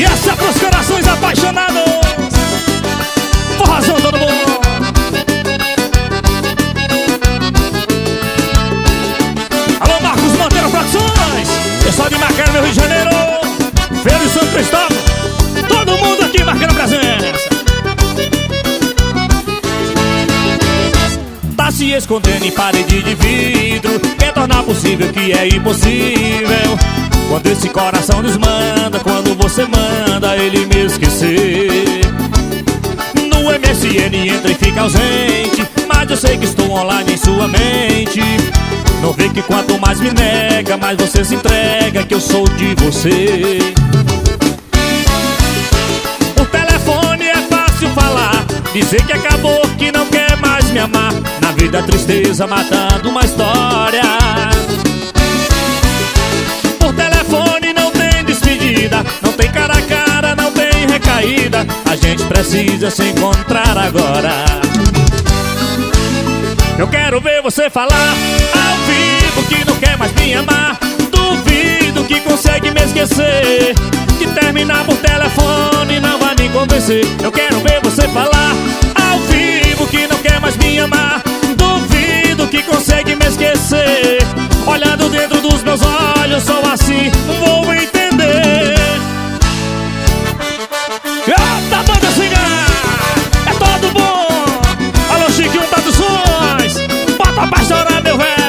E essa é pros corações apaixonados. Forrazão todo mundo. Alô, Marcos Monteiro Produções. Pessoal de Macaé, meu Rio de Janeiro. Feira de São Cristóvão. Todo mundo aqui marcando presença. Tá se escondendo em parede de vidro. Quer tornar possível o que é impossível. Quando esse coração desmanda, quando você manda ele me esquecer. No MSN entra e fica ausente, mas eu sei que estou online em sua mente. Não vê que quanto mais me nega, mais você se entrega, que eu sou de você. Por telefone é fácil falar, dizer que acabou, que não quer mais me amar. Na vida a tristeza matando uma história. Por telefone não tem despedida, não tem cara a cara, não tem recaída. A gente precisa se encontrar agora. Eu quero ver você falar ao vivo que não quer mais me amar. Duvido que consegue me esquecer, que terminar por telefone não vai me convencer. Eu quero ver você falar ao vivo que não quer mais me amar. Duvido que consegue me esquecer. Olhando dentro dos meus olhos, só assim vou entender. Eita, banda cigana, é todo bom. Alô, Chiquinho Traduções, bota pra chorar, meu velho.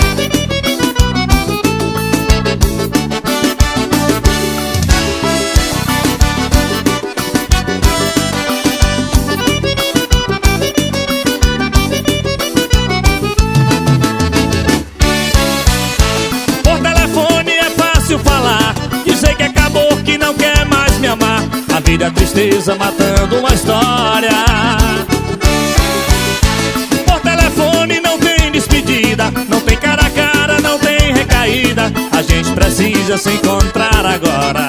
Por telefone é fácil falar, dizer que acabou, que não quer mais me amar. A vida é tristeza matando uma história. Por telefone não tem despedida, não tem cara a cara, não tem recaída. A gente precisa se encontrar agora.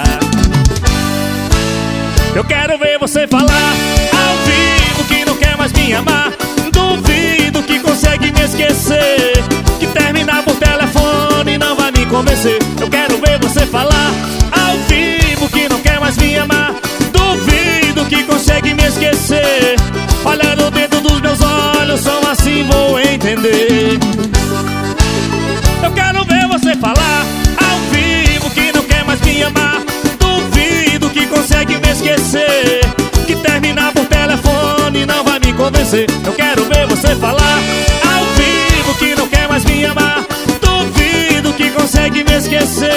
Eu quero ver você falar ao vivo que não quer mais me amar. Duvido que consegue me esquecer, que terminar por telefone não vai me convencer. Eu quero ver você falar ao vivo que não quer mais me amar. Duvido que consegue me esquecer. Olhando dentro dos meus olhos, só assim vou entender. Eu quero ver você falar ao vivo que não quer mais me amar. Duvido que consegue me esquecer, que terminar por telefone não vai me convencer. Eu quero ver você falar ao vivo que não quer mais me amar. Duvido que consegue me esquecer.